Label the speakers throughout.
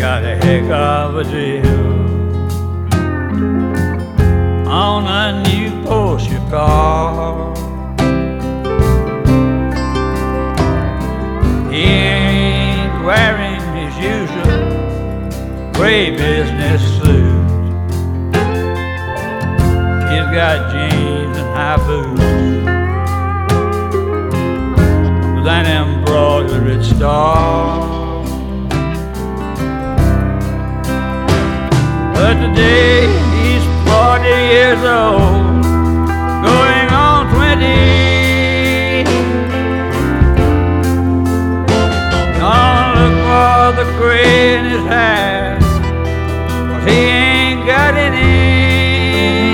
Speaker 1: got a heck of a deal on a new Porsche car. He ain't wearing his usual gray business suit. He's got jeans and high boots with an embroidered star. But today he's 40 years old, going on 20. Don't look for the gray in his hair, 'cause he ain't got any.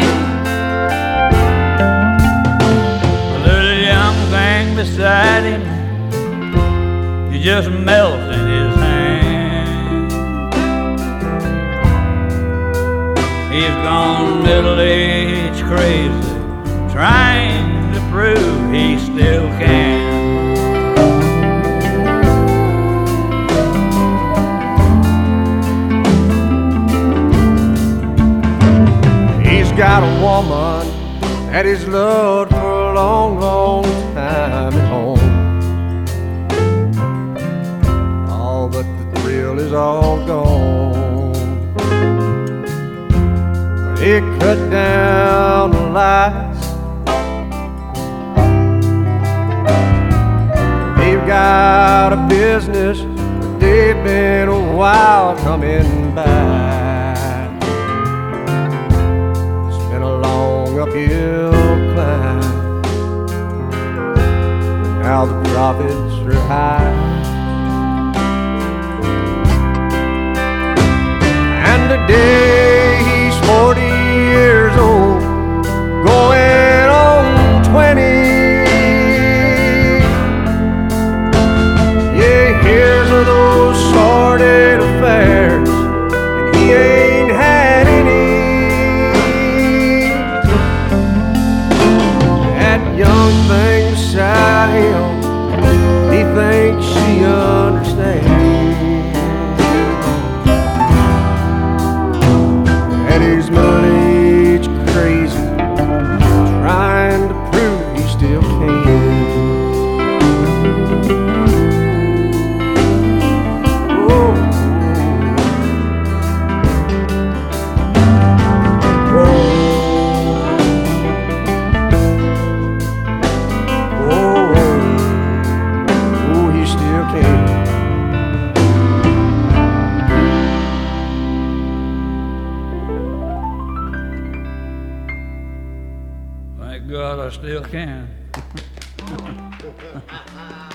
Speaker 1: The little young thing beside him, he just melts in his hand. He's gone middle-aged crazy, trying to prove he still can.
Speaker 2: He's got a woman that he's loved for a long, long time at home. All but the thrill is all gone. He cut down the lights. They've got a business, but they've been a while coming back. It's been a long uphill climb, but now the profits are high. And today he's 40 years old, going on 20. Yeah, here's of those sordid affairs, and he ain't had any. That young thing beside him, he thinks she understands. He's middle-aged crazy, trying to prove he still can. Oh, oh, he still can.
Speaker 1: Thank God I still can.